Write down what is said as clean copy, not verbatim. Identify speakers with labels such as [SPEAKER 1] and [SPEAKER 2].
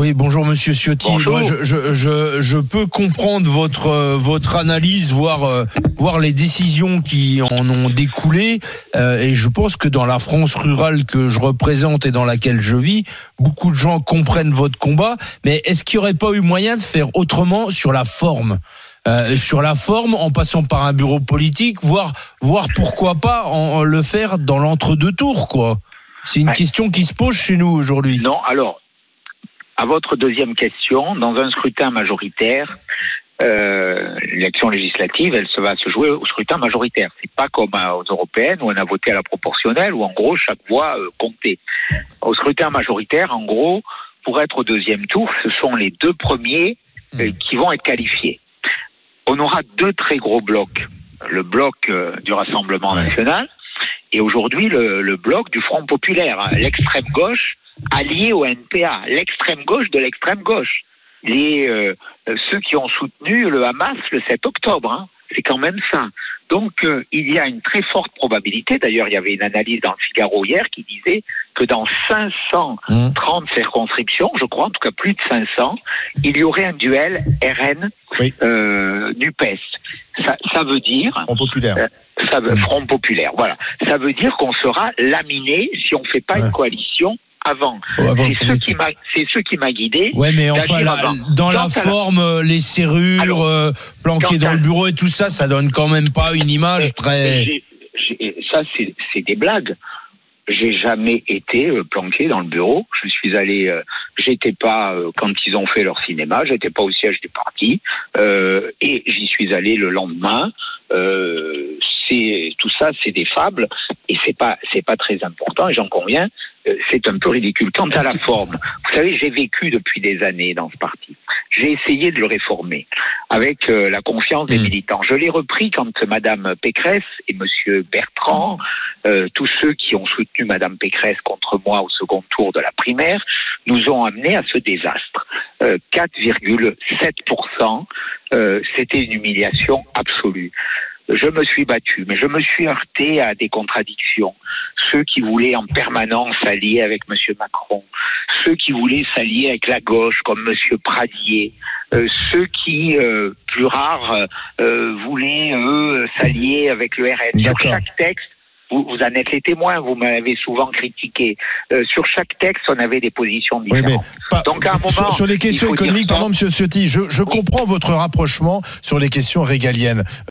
[SPEAKER 1] Oui, bonjour Monsieur Ciotti.
[SPEAKER 2] Bonjour.
[SPEAKER 1] Moi, je peux comprendre votre analyse, voir les décisions qui en ont découlé. Et je pense que dans la France rurale que je représente et dans laquelle je vis, beaucoup de gens comprennent votre combat. Mais est-ce qu'il n'y aurait pas eu moyen de faire autrement sur la forme ? En passant par un bureau politique, voir pourquoi pas le faire dans l'entre-deux tours, quoi. C'est une question qui se pose chez nous aujourd'hui.
[SPEAKER 2] Non, alors, à votre deuxième question, dans un scrutin majoritaire, l'élection législative, elle va se jouer au scrutin majoritaire. C'est pas comme aux européennes où on a voté à la proportionnelle, où en gros chaque voix comptait. Au scrutin majoritaire, en gros, pour être au deuxième tour, ce sont les deux premiers qui vont être qualifiés. On aura deux très gros blocs. Le bloc du Rassemblement national et aujourd'hui le bloc du Front populaire, l'extrême gauche allié au NPA, l'extrême gauche de l'extrême gauche. Ceux qui ont soutenu le Hamas le 7 octobre, c'est quand même ça. Donc il y a une très forte probabilité, d'ailleurs il y avait une analyse dans le Figaro hier qui disait que dans 530 circonscriptions, je crois en tout cas plus de 500, il y aurait un duel RN-NUPES. Ça veut dire...
[SPEAKER 3] Front populaire.
[SPEAKER 2] Front populaire, voilà. Ça veut dire qu'on sera laminé si on ne fait pas une coalition avant. C'est ce qui m'a guidé.
[SPEAKER 1] Ouais, mais enfin, dans la forme, les serrures planquées dans le bureau et tout ça, ça donne quand même pas une image très...
[SPEAKER 2] Ça, c'est des blagues. J'ai jamais été planqué dans le bureau. Je suis allé... j'étais pas, quand ils ont fait leur cinéma, j'étais pas au siège du parti. Et j'y suis allé le lendemain. Tout ça, c'est des fables. Et c'est pas très important, et j'en conviens. C'est un peu ridicule. Quant à la forme, vous savez, j'ai vécu depuis des années dans ce parti. J'ai essayé de le réformer avec la confiance des militants. Je l'ai repris quand Madame Pécresse et Monsieur Bertrand, tous ceux qui ont soutenu Madame Pécresse contre moi au second tour de la primaire, nous ont amenés à ce désastre. 4,7%, c'était une humiliation absolue. Je me suis battu, mais je me suis heurté à des contradictions. Ceux qui voulaient en permanence s'allier avec M. Macron, ceux qui voulaient s'allier avec la gauche, comme M. Pradier, ceux qui, plus rares, voulaient, eux, s'allier avec le RN. Sur chaque texte, vous en êtes les témoins, vous m'avez souvent critiqué. Sur chaque texte, on avait des positions différentes. Donc, à un moment,
[SPEAKER 3] sur les questions économiques, pardon, Monsieur Ciotti, je comprends votre rapprochement sur les questions régaliennes.